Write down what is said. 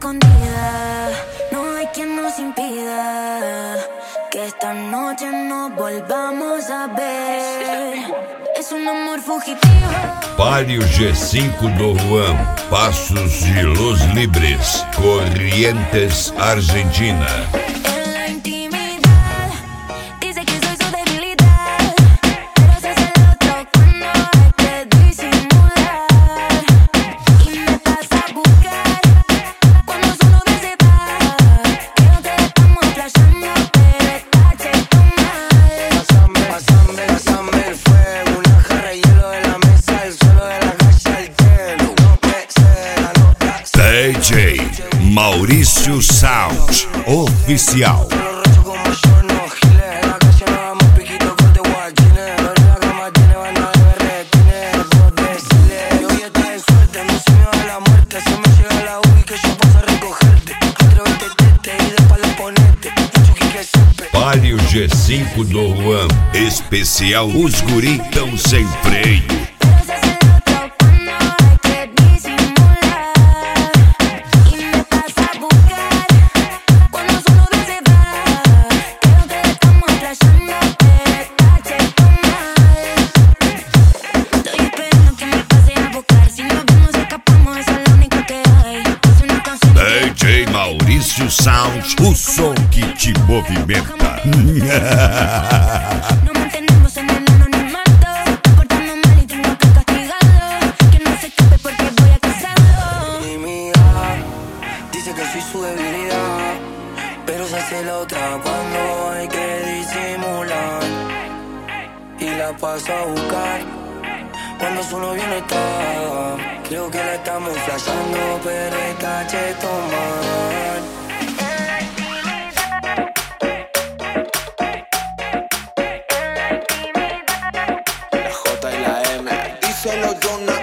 escondida, no hay quien nos impida que esta noche nos volvamos a ver. Es un amor fugitivo. Palio G5 do Juan, Passos de Los Libres, Corrientes, Argentina. DJ Maurício Sound Oficial. Palio G5 do Juan, especial Os Guri Tão Sem Freio. DJ Maurício Sound, o som que te movimenta. Nos mantenemos en el anonimato, portando mal y tengo que castigarlo. Que no se escape porque voy a casarlo. Mi amiga dice que soy su debilidad, pero se hace la otra cuando hay que disimular. Y la paso a buscar cuando su novio no está. Creo que la estamos flasheando, pero está cheto mal. La J y la M, díselo Jonah.